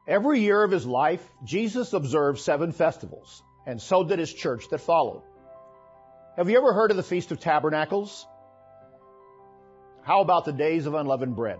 Every year of his life, Jesus observed 7 festivals, and so did his church that followed. Have you ever heard of the Feast of Tabernacles? How about the Days of Unleavened Bread?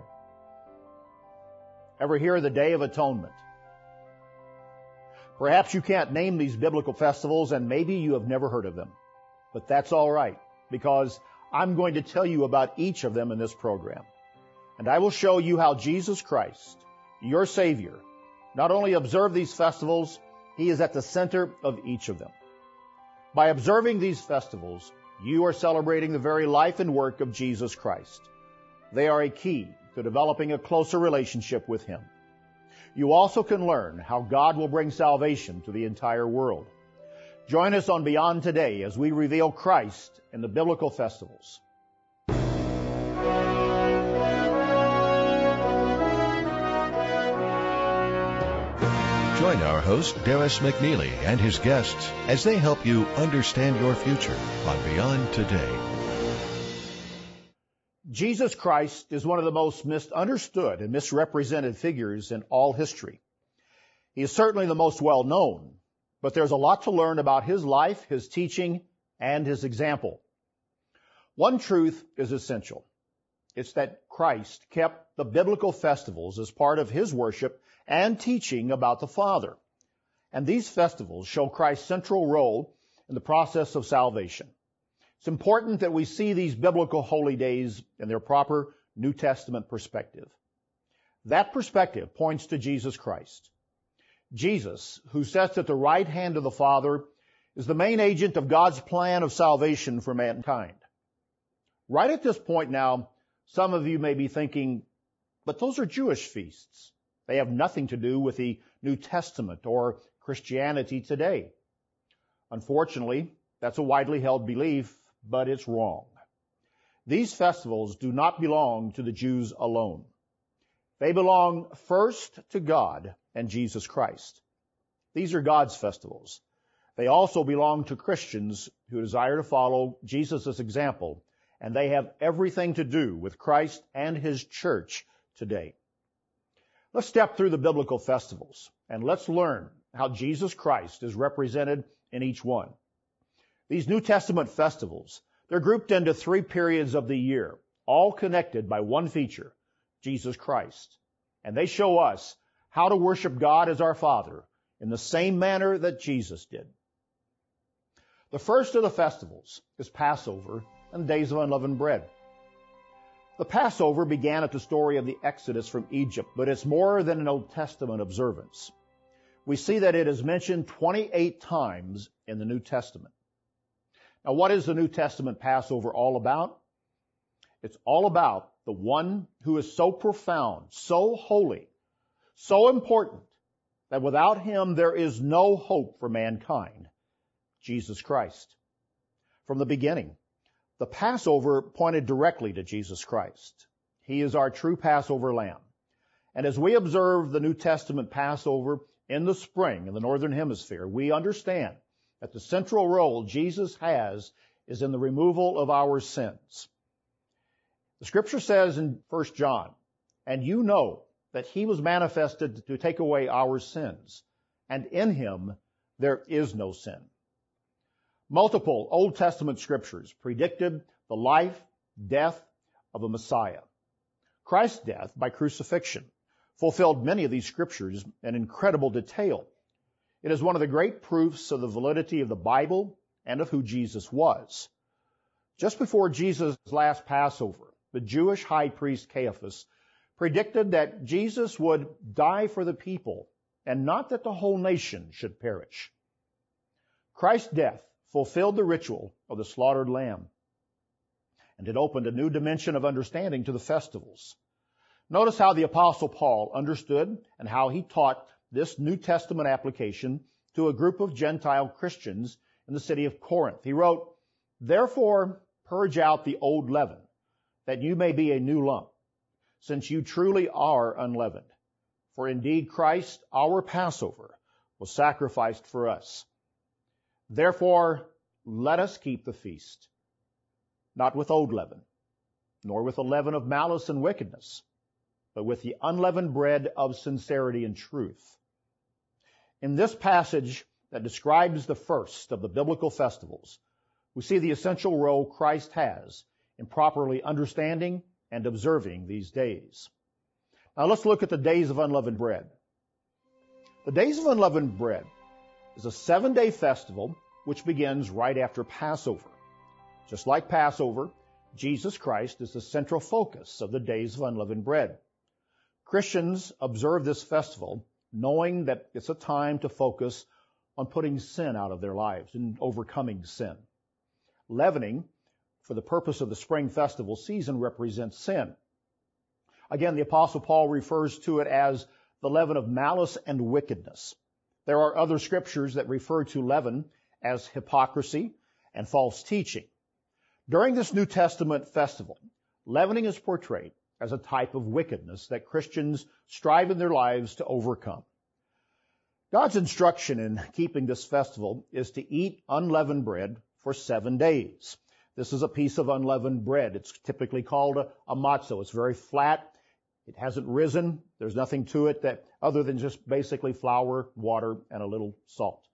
Ever hear of the Day of Atonement? Perhaps you can't name these biblical festivals, and maybe you have never heard of them. But that's all right, because I'm going to tell you about each of them in this program. And I will show you how Jesus Christ, your Savior, not only observed these festivals, He is at the center of each of them. By observing these festivals, you are celebrating the very life and work of Jesus Christ. They are a key to developing a closer relationship with Him. You also can learn how God will bring salvation to the entire world. Join us on Beyond Today as we reveal Christ in the biblical festivals. Join our host, Darris McNeely, and his guests as they help you understand your future on Beyond Today. Jesus Christ is one of the most misunderstood and misrepresented figures in all history. He is certainly the most well-known, but there's a lot to learn about His life, His teaching, and His example. One truth is essential. It's that Christ kept the biblical festivals as part of His worship and teaching about the Father. And these festivals show Christ's central role in the process of salvation. It's important that we see these biblical holy days in their proper New Testament perspective. That perspective points to Jesus Christ. Jesus, who sits at the right hand of the Father, is the main agent of God's plan of salvation for mankind. Right at this point now, some of you may be thinking, but those are Jewish feasts. They have nothing to do with the New Testament or Christianity today. Unfortunately, that's a widely held belief, but it's wrong. These festivals do not belong to the Jews alone. They belong first to God and Jesus Christ. These are God's festivals. They also belong to Christians who desire to follow Jesus' example, and they have everything to do with Christ and His church today. Let's step through the biblical festivals, and let's learn how Jesus Christ is represented in each one. These New Testament festivals, they're grouped into 3 periods of the year, all connected by one feature, Jesus Christ. And they show us how to worship God as our Father in the same manner that Jesus did. The first of the festivals is Passover and Days of Unleavened Bread. The Passover began at the story of the Exodus from Egypt, but it's more than an Old Testament observance. We see that it is mentioned 28 times in the New Testament. Now, what is the New Testament Passover all about? It's all about the one who is so profound, so holy, so important, that without Him there is no hope for mankind, Jesus Christ. From the beginning, the Passover pointed directly to Jesus Christ. He is our true Passover lamb. And as we observe the New Testament Passover in the spring in the Northern Hemisphere, we understand that the central role Jesus has is in the removal of our sins. The Scripture says in 1 John, "And you know that He was manifested to take away our sins, and in Him there is no sin." Multiple Old Testament scriptures predicted the life, death of the Messiah. Christ's death by crucifixion fulfilled many of these scriptures in incredible detail. It is one of the great proofs of the validity of the Bible and of who Jesus was. Just before Jesus' last Passover, the Jewish high priest Caiaphas predicted that Jesus would die for the people and not that the whole nation should perish. Christ's death fulfilled the ritual of the slaughtered lamb, and it opened a new dimension of understanding to the festivals. Notice how the Apostle Paul understood and how he taught this New Testament application to a group of Gentile Christians in the city of Corinth. He wrote, "Therefore purge out the old leaven, that you may be a new lump, since you truly are unleavened. For indeed Christ, our Passover, was sacrificed for us. Therefore, let us keep the feast, not with old leaven, nor with the leaven of malice and wickedness, but with the unleavened bread of sincerity and truth. In this passage that describes the first of the biblical festivals, we see the essential role Christ has in properly understanding and observing these days. Now let's look at the Days of Unleavened Bread. The Days of Unleavened Bread is a 7-day festival which begins right after Passover. Just like Passover, Jesus Christ is the central focus of the Days of Unleavened Bread. Christians observe this festival knowing that it's a time to focus on putting sin out of their lives and overcoming sin. Leavening, for the purpose of the spring festival season, represents sin. Again, the Apostle Paul refers to it as the leaven of malice and wickedness. There are other scriptures that refer to leaven as hypocrisy and false teaching. During this New Testament festival, leavening is portrayed as a type of wickedness that Christians strive in their lives to overcome. God's instruction in keeping this festival is to eat unleavened bread for 7 days. This is a piece of unleavened bread. It's typically called a matzo. It's very flat. It hasn't risen. There's nothing to it that other than just basically flour, water, and a little salt.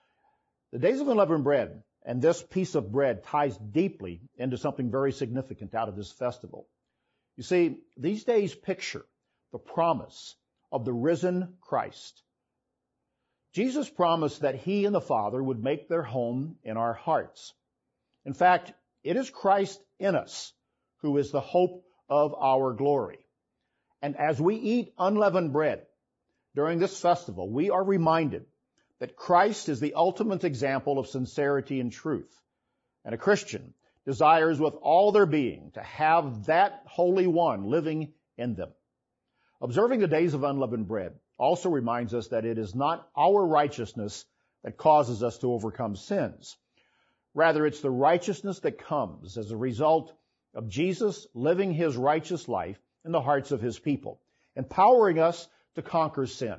The Days of Unleavened Bread and this piece of bread ties deeply into something very significant out of this festival. You see, these days picture the promise of the risen Christ. Jesus promised that he and the Father would make their home in our hearts. In fact, it is Christ in us who is the hope of our glory. And as we eat unleavened bread during this festival, we are reminded that Christ is the ultimate example of sincerity and truth. And a Christian desires with all their being to have that Holy One living in them. Observing the Days of Unleavened Bread also reminds us that it is not our righteousness that causes us to overcome sins. Rather, it's the righteousness that comes as a result of Jesus living his righteous life in the hearts of his people, empowering us to conquer sin.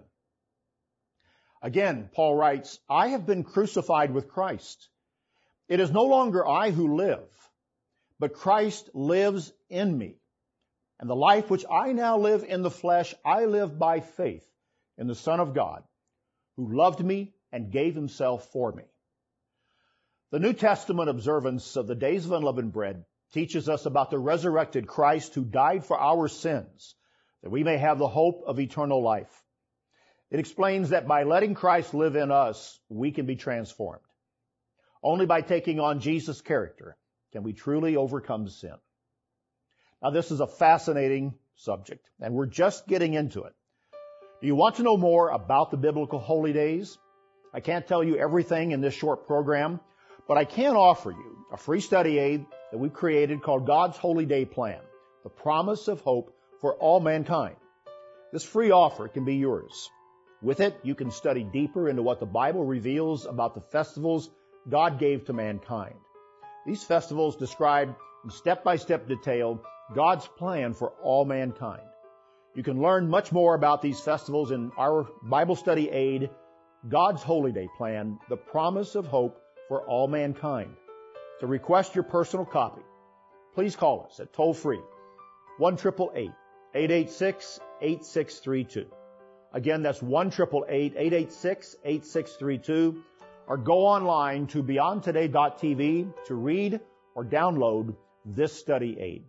Again, Paul writes, I have been crucified with Christ. It is no longer I who live, but Christ lives in me. And the life which I now live in the flesh, I live by faith in the Son of God, who loved me and gave himself for me. The New Testament observance of the Days of Unleavened Bread teaches us about the resurrected Christ who died for our sins, that we may have the hope of eternal life. It explains that by letting Christ live in us, we can be transformed. Only by taking on Jesus' character can we truly overcome sin. Now, this is a fascinating subject, and we're just getting into it. Do you want to know more about the biblical holy days? I can't tell you everything in this short program, but I can offer you a free study aid that we've created called God's Holy Day Plan, the promise of hope for all mankind. This free offer can be yours. With it, you can study deeper into what the Bible reveals about the festivals God gave to mankind. These festivals describe in step-by-step detail God's plan for all mankind. You can learn much more about these festivals in our Bible study aid, God's Holy Day Plan, the promise of hope for all mankind. To request your personal copy, please call us at toll-free 1-888-886-8632. Again, that's 1-888-886-8632, or go online to beyondtoday.tv to read or download this study aid.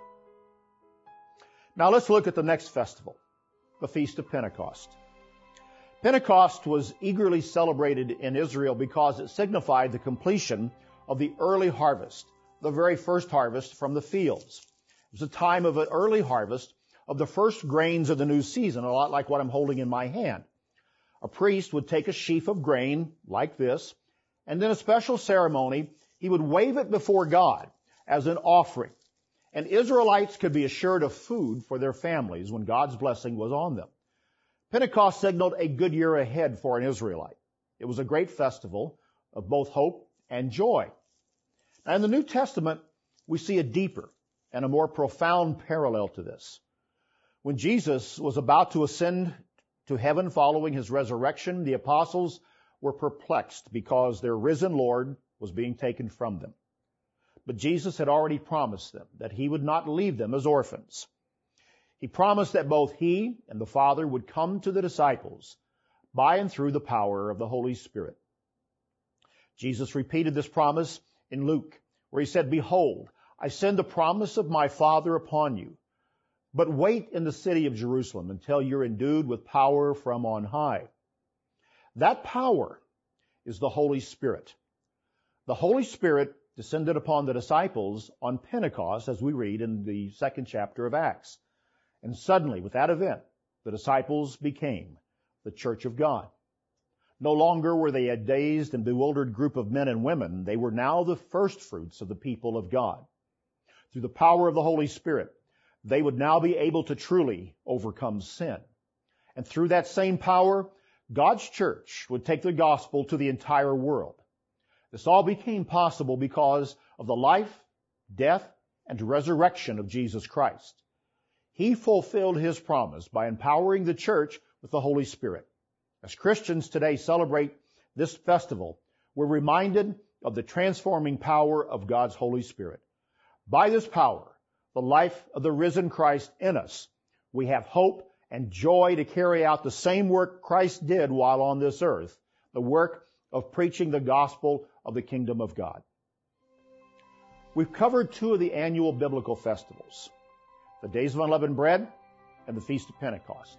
Now let's look at the next festival, the Feast of Pentecost. Pentecost was eagerly celebrated in Israel because it signified the completion of the early harvest, the very first harvest from the fields. It was a time of an early harvest of the first grains of the new season, a lot like what I'm holding in my hand. A priest would take a sheaf of grain like this, and in a special ceremony, he would wave it before God as an offering. And Israelites could be assured of food for their families when God's blessing was on them. Pentecost signaled a good year ahead for an Israelite. It was a great festival of both hope and joy. Now, in the New Testament, we see a deeper and a more profound parallel to this. When Jesus was about to ascend to heaven following his resurrection, the apostles were perplexed because their risen Lord was being taken from them. But Jesus had already promised them that he would not leave them as orphans. He promised that both he and the Father would come to the disciples by and through the power of the Holy Spirit. Jesus repeated this promise in Luke, where he said, "Behold, I send the promise of my Father upon you. But wait in the city of Jerusalem until you're endued with power from on high." That power is the Holy Spirit. The Holy Spirit descended upon the disciples on Pentecost, as we read in the 2nd chapter of Acts. And suddenly, with that event, the disciples became the church of God. No longer were they a dazed and bewildered group of men and women. They were now the first fruits of the people of God. Through the power of the Holy Spirit, they would now be able to truly overcome sin. And through that same power, God's church would take the gospel to the entire world. This all became possible because of the life, death, and resurrection of Jesus Christ. He fulfilled his promise by empowering the church with the Holy Spirit. As Christians today celebrate this festival, we're reminded of the transforming power of God's Holy Spirit. By this power, the life of the risen Christ in us, we have hope and joy to carry out the same work Christ did while on this earth, the work of preaching the gospel of the kingdom of God. We've covered two of the annual biblical festivals, the Days of Unleavened Bread and the Feast of Pentecost.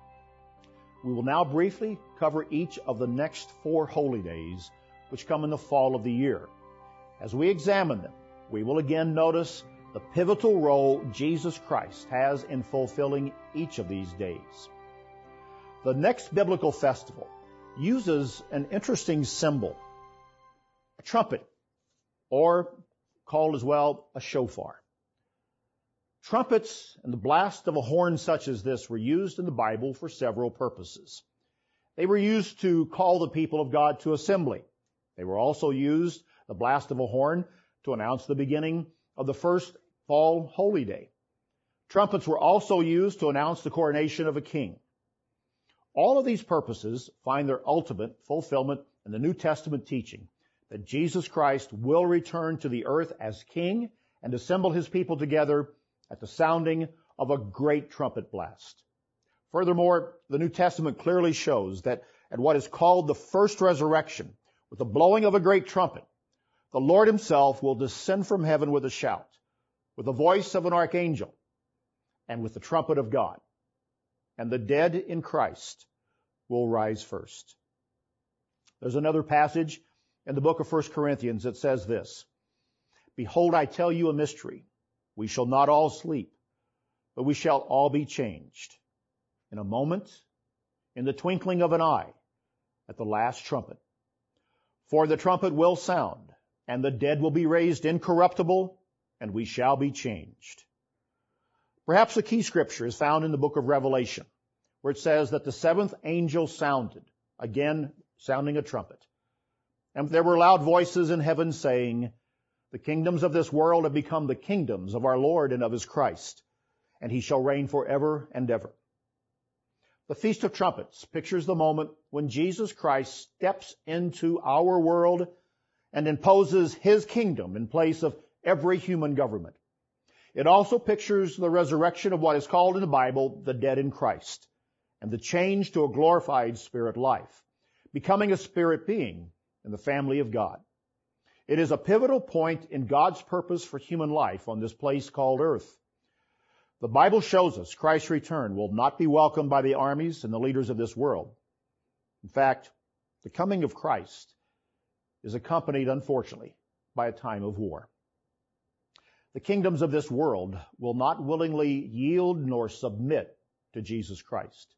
We will now briefly cover each of the next 4 holy days, which come in the fall of the year. As we examine them, we will again notice the pivotal role Jesus Christ has in fulfilling each of these days. The next biblical festival uses an interesting symbol, a trumpet, or called as well a shofar. Trumpets and the blast of a horn such as this were used in the Bible for several purposes. They were used to call the people of God to assembly. They were also used, the blast of a horn, to announce the beginning of the first fall holy day. Trumpets were also used to announce the coronation of a king. All of these purposes find their ultimate fulfillment in the New Testament teaching that Jesus Christ will return to the earth as king and assemble his people together at the sounding of a great trumpet blast. Furthermore, the New Testament clearly shows that at what is called the first resurrection, with the blowing of a great trumpet, the Lord himself will descend from heaven with a shout, with the voice of an archangel, and with the trumpet of God. And the dead in Christ will rise first. There's another passage in the book of 1 Corinthians that says this, "Behold, I tell you a mystery. We shall not all sleep, but we shall all be changed. In a moment, in the twinkling of an eye, at the last trumpet. For the trumpet will sound, and the dead will be raised incorruptible, and we shall be changed." Perhaps the key scripture is found in the book of Revelation, where it says that the 7th angel sounded, again sounding a trumpet. And there were loud voices in heaven saying, "The kingdoms of this world have become the kingdoms of our Lord and of his Christ, and he shall reign forever and ever." The Feast of Trumpets pictures the moment when Jesus Christ steps into our world and imposes his kingdom in place of every human government. It also pictures the resurrection of what is called in the Bible the dead in Christ, and the change to a glorified spirit life, becoming a spirit being in the family of God. It is a pivotal point in God's purpose for human life on this place called earth. The Bible shows us Christ's return will not be welcomed by the armies and the leaders of this world. In fact, the coming of Christ is accompanied, unfortunately, by a time of war. The kingdoms of this world will not willingly yield nor submit to Jesus Christ.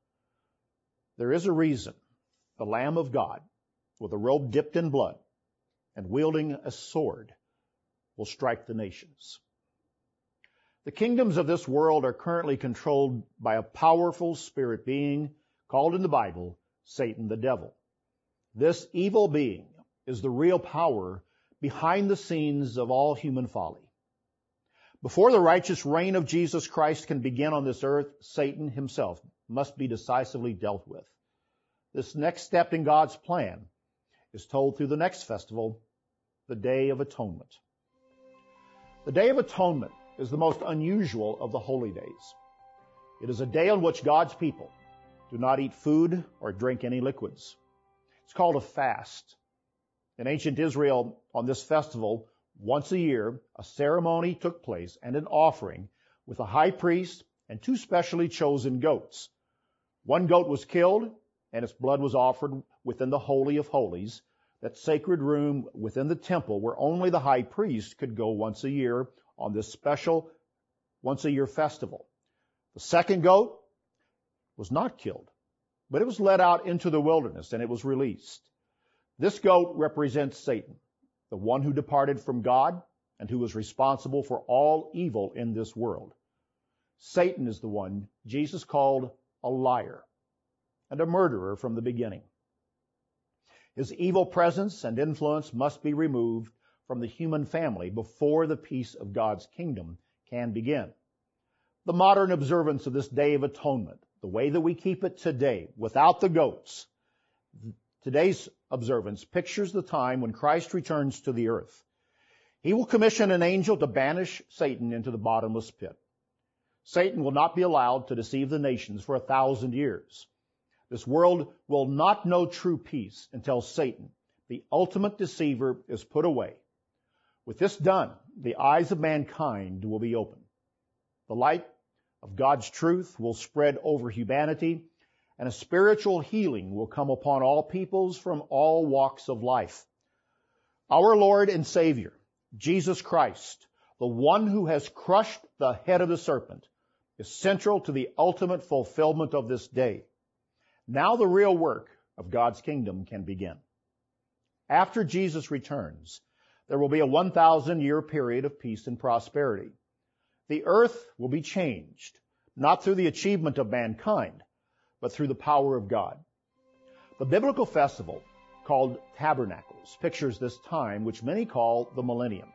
There is a reason the Lamb of God, with a robe dipped in blood and wielding a sword, will strike the nations. The kingdoms of this world are currently controlled by a powerful spirit being called in the Bible Satan the devil. This evil being is the real power behind the scenes of all human folly. Before the righteous reign of Jesus Christ can begin on this earth, Satan himself must be decisively dealt with. This next step in God's plan is told through the next festival, the Day of Atonement. The Day of Atonement is the most unusual of the holy days. It is a day on which God's people do not eat food or drink any liquids. It's called a fast. In ancient Israel, on this festival, once a year, a ceremony took place and an offering with a high priest and 2 specially chosen goats. One goat was killed, and its blood was offered within the Holy of Holies, that sacred room within the temple where only the high priest could go once a year on this special once-a-year festival. The second goat was not killed, but it was led out into the wilderness, and it was released. This goat represents Satan, the one who departed from God and who was responsible for all evil in this world. Satan is the one Jesus called a liar and a murderer from the beginning. His evil presence and influence must be removed from the human family before the peace of God's kingdom can begin. The modern observance of this Day of Atonement, the way that we keep it today, without the goats, today's observance pictures the time when Christ returns to the earth. He will commission an angel to banish Satan into the bottomless pit. Satan will not be allowed to deceive the nations for 1,000 years. This world will not know true peace until Satan, the ultimate deceiver, is put away. With this done, the eyes of mankind will be opened. The light of God's truth will spread over humanity, and a spiritual healing will come upon all peoples from all walks of life. Our Lord and Savior, Jesus Christ, the one who has crushed the head of the serpent, is central to the ultimate fulfillment of this day. Now the real work of God's kingdom can begin. After Jesus returns, there will be a 1,000-year period of peace and prosperity. The earth will be changed, not through the achievement of mankind, but through the power of God. The biblical festival, called Tabernacles, pictures this time, which many call the Millennium.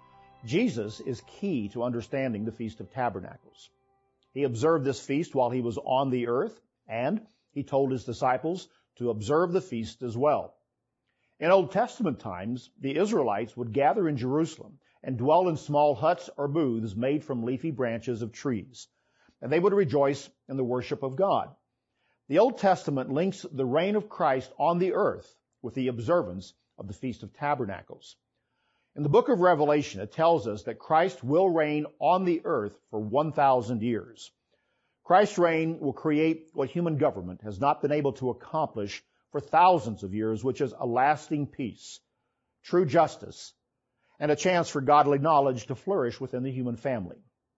Jesus is key to understanding the Feast of Tabernacles. He observed this feast while he was on the earth, and he told his disciples to observe the feast as well. In Old Testament times, the Israelites would gather in Jerusalem and dwell in small huts or booths made from leafy branches of trees, and they would rejoice in the worship of God. The Old Testament links the reign of Christ on the earth with the observance of the Feast of Tabernacles. In the book of Revelation, it tells us that Christ will reign on the earth for 1,000 years. Christ's reign will create what human government has not been able to accomplish for thousands of years, which is a lasting peace, true justice, and a chance for godly knowledge to flourish within the human family.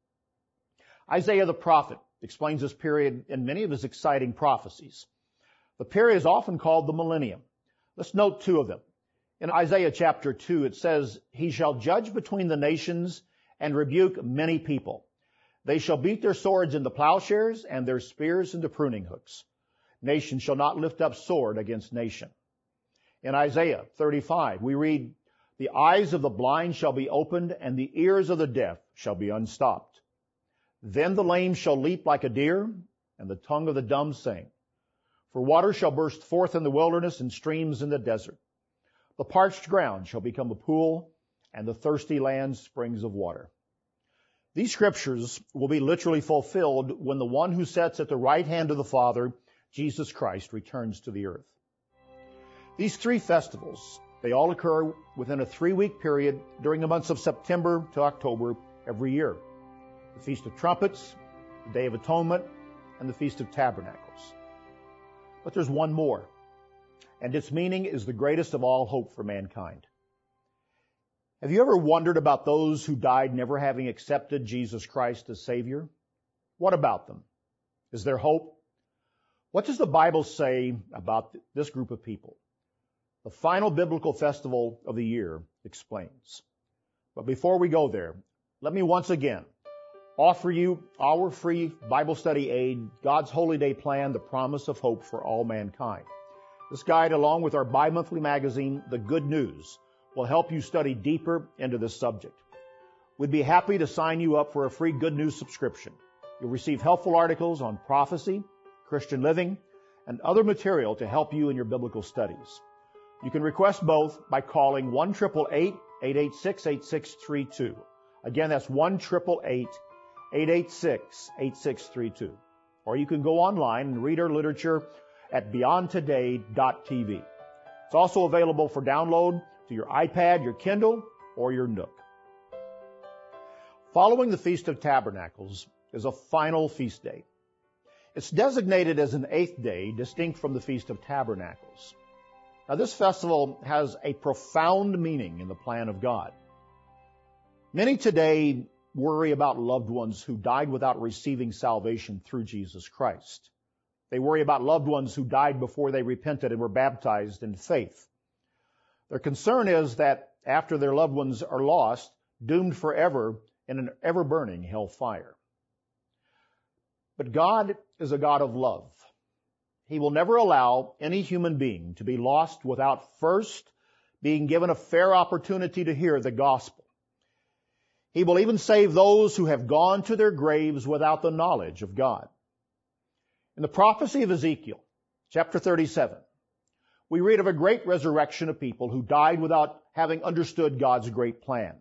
Isaiah the prophet explains this period in many of his exciting prophecies. The period is often called the millennium. Let's note 2 of them. In Isaiah chapter 2, it says, "He shall judge between the nations and rebuke many people. They shall beat their swords into plowshares and their spears into pruning hooks. Nation shall not lift up sword against nation." In Isaiah 35, we read, "The eyes of the blind shall be opened, and the ears of the deaf shall be unstopped. Then the lame shall leap like a deer, and the tongue of the dumb sing. For water shall burst forth in the wilderness and streams in the desert. The parched ground shall become a pool, and the thirsty land springs of water." These scriptures will be literally fulfilled when the one who sits at the right hand of the Father, Jesus Christ, returns to the earth. These 3 festivals, they all occur within a 3-week period during the months of September to October every year. The Feast of Trumpets, the Day of Atonement, and the Feast of Tabernacles. But there's one more, and its meaning is the greatest of all hope for mankind. Have you ever wondered about those who died never having accepted Jesus Christ as Savior? What about them? Is there hope? What does the Bible say about this group of people? The final biblical festival of the year explains. But before we go there, let me once again offer you our free Bible study aid, God's Holy Day Plan, The Promise of Hope for All Mankind. This guide, along with our bi-monthly magazine, The Good News, will help you study deeper into this subject. We'd be happy to sign you up for a free Good News subscription. You'll receive helpful articles on prophecy, Christian living, and other material to help you in your biblical studies. You can request both by calling 1-888-886-8632. Again, that's 1-888-886-8632. or you can go online and read our literature at beyondtoday.tv. It's also available for download to your iPad, your Kindle, or your Nook. Following the Feast of Tabernacles is a final feast day. It's designated as an 8th day, distinct from the Feast of Tabernacles. Now, this festival has a profound meaning in the plan of God. Many today worry about loved ones who died without receiving salvation through Jesus Christ. They worry about loved ones who died before they repented and were baptized in faith. Their concern is that after their loved ones are lost, doomed forever in an ever-burning hell fire. But God is a God of love. He will never allow any human being to be lost without first being given a fair opportunity to hear the gospel. He will even save those who have gone to their graves without the knowledge of God. In the prophecy of Ezekiel, chapter 37, we read of a great resurrection of people who died without having understood God's great plan.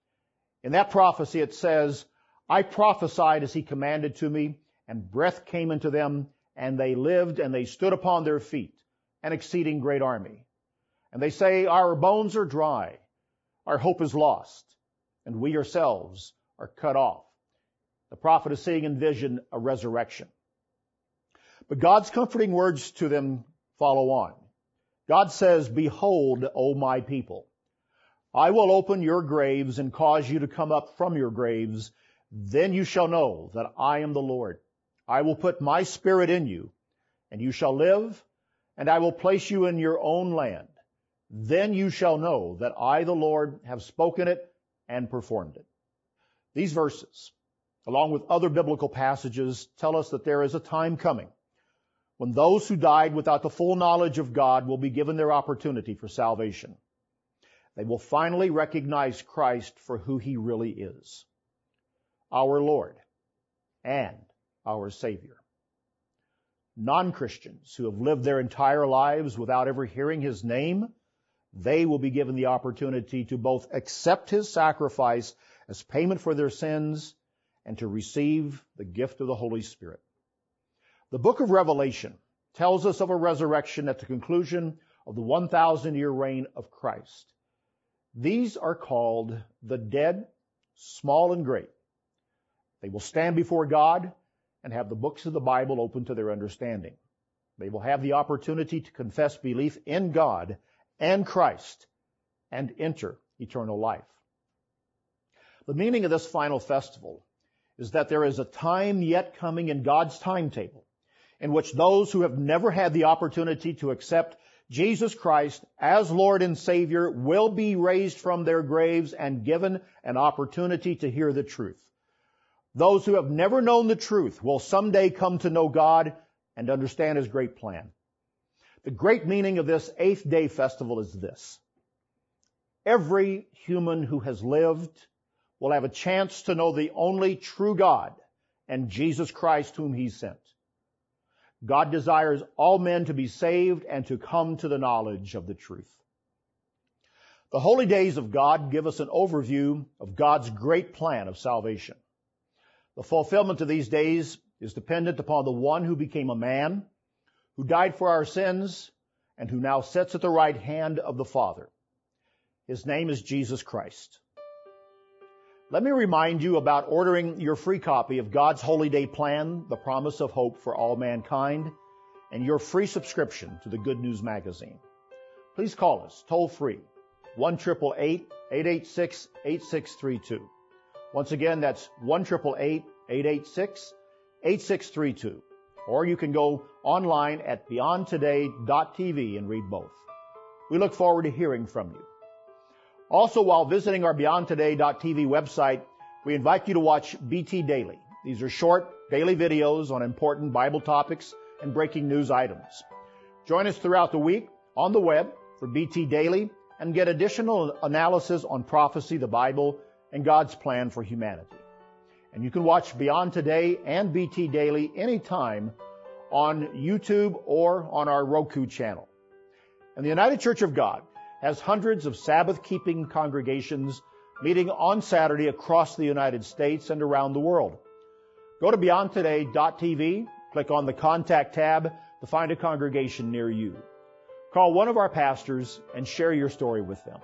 In that prophecy it says, I prophesied as he commanded to me, and breath came into them, and they lived, and they stood upon their feet, an exceeding great army. And they say, our bones are dry, our hope is lost, and we ourselves are cut off. The prophet is seeing in vision a resurrection. But God's comforting words to them follow on. God says, behold, O my people, I will open your graves and cause you to come up from your graves. Then you shall know that I am the Lord. I will put my spirit in you, and you shall live, and I will place you in your own land. Then you shall know that I, the Lord, have spoken it and performed it. These verses, along with other biblical passages, tell us that there is a time coming when those who died without the full knowledge of God will be given their opportunity for salvation. They will finally recognize Christ for who he really is, our Lord and our Savior. Non-Christians who have lived their entire lives without ever hearing his name, they will be given the opportunity to both accept his sacrifice as payment for their sins and to receive the gift of the Holy Spirit. The book of Revelation tells us of a resurrection at the conclusion of the 1,000-year reign of Christ. These are called the dead, small and great. They will stand before God and have the books of the Bible open to their understanding. They will have the opportunity to confess belief in God and Christ and enter eternal life. The meaning of this final festival is that there is a time yet coming in God's timetable in which those who have never had the opportunity to accept Jesus Christ as Lord and Savior will be raised from their graves and given an opportunity to hear the truth. Those who have never known the truth will someday come to know God and understand his great plan. The great meaning of this 8th day festival is this. Every human who has lived will have a chance to know the only true God and Jesus Christ whom he sent. God desires all men to be saved and to come to the knowledge of the truth. The holy days of God give us an overview of God's great plan of salvation. The fulfillment of these days is dependent upon the one who became a man, who died for our sins, and who now sits at the right hand of the Father. His name is Jesus Christ. Let me remind you about ordering your free copy of God's Holy Day Plan, The Promise of Hope for All Mankind, and your free subscription to the Good News Magazine. Please call us toll-free, 1-888-886-8632. Once again, that's 1-888-886-8632. Or you can go online at beyondtoday.tv and read both. We look forward to hearing from you. Also, while visiting our beyondtoday.tv website, we invite you to watch BT Daily. These are short daily videos on important Bible topics and breaking news items. Join us throughout the week on the web for BT Daily and get additional analysis on prophecy, the Bible, and God's plan for humanity. And you can watch Beyond Today and BT Daily anytime on YouTube or on our Roku channel. And the United Church of God has hundreds of Sabbath-keeping congregations meeting on Saturday across the United States and around the world. Go to beyondtoday.tv Click on the Contact tab to find a congregation near you. Call one of our pastors and share your story with them.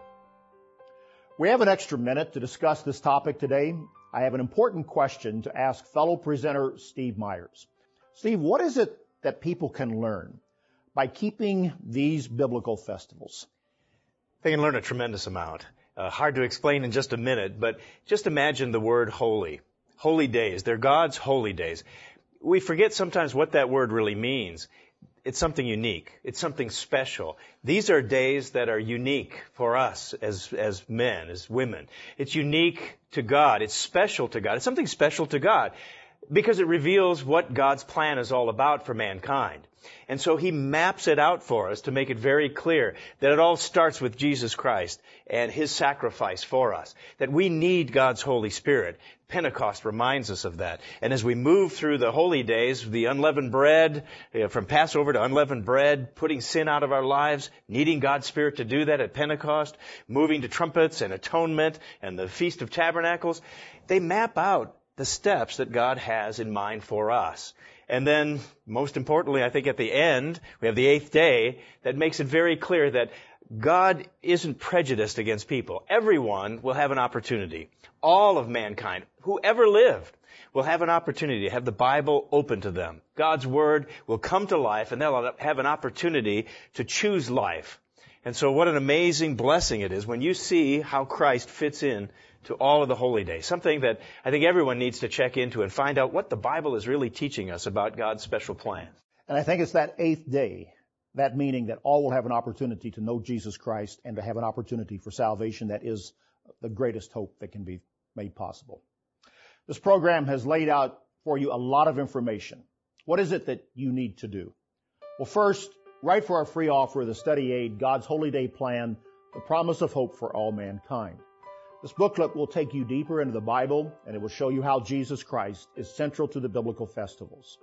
We have an extra minute to discuss this topic today. I have an important question to ask fellow presenter Steve Myers. Steve, what is it that people can learn by keeping these biblical festivals? They can learn a tremendous amount. Hard to explain in just a minute, but just imagine the word holy. Holy days. They're God's holy days. We forget sometimes what that word really means. It's something unique. It's something special. These are days that are unique for us as men, as women. It's unique to God. It's special to God. It's something special to God because it reveals what God's plan is all about for mankind. And so He maps it out for us to make it very clear that it all starts with Jesus Christ and His sacrifice for us, that we need God's Holy Spirit. Pentecost reminds us of that. And as we move through the holy days, the unleavened bread, from Passover to unleavened bread, putting sin out of our lives, needing God's Spirit to do that at Pentecost, moving to trumpets and atonement and the Feast of Tabernacles, they map out the steps that God has in mind for us. And then, most importantly, I think at the end, we have the eighth day that makes it very clear that God isn't prejudiced against people. Everyone will have an opportunity. All of mankind, whoever lived, will have an opportunity to have the Bible open to them. God's Word will come to life, and they'll have an opportunity to choose life. And so what an amazing blessing it is when you see how Christ fits in to all of the holy days. Something that I think everyone needs to check into and find out what the Bible is really teaching us about God's special plan. And I think it's that eighth day, that meaning that all will have an opportunity to know Jesus Christ and to have an opportunity for salvation that is the greatest hope that can be made possible. This program has laid out for you a lot of information. What is it that you need to do? Well, first, write for our free offer, the study aid, God's Holy Day Plan, the promise of hope for all mankind. This booklet will take you deeper into the Bible, and it will show you how Jesus Christ is central to the biblical festivals.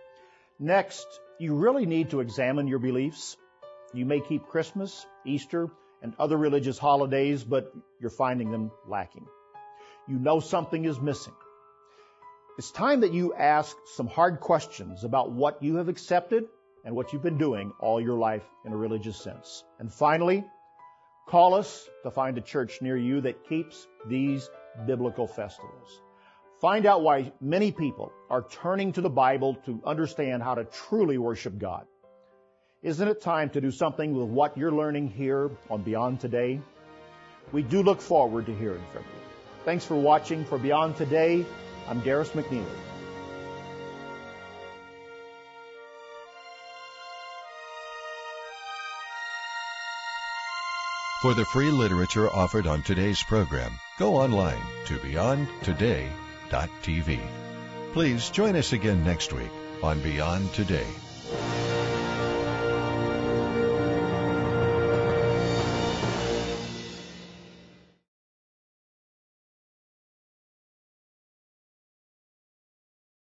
Next, you really need to examine your beliefs. You may keep Christmas, Easter, and other religious holidays, but you're finding them lacking. You know something is missing. It's time that you ask some hard questions about what you have accepted and what you've been doing all your life in a religious sense. And finally, call us to find a church near you that keeps these biblical festivals. Find out why many people are turning to the Bible to understand how to truly worship God. Isn't it time to do something with what you're learning here on Beyond Today? We do look forward to hearing from you. Thanks for watching. For Beyond Today, I'm Darris McNeely. For the free literature offered on today's program, go online to beyondtoday.tv. Please join us again next week on Beyond Today.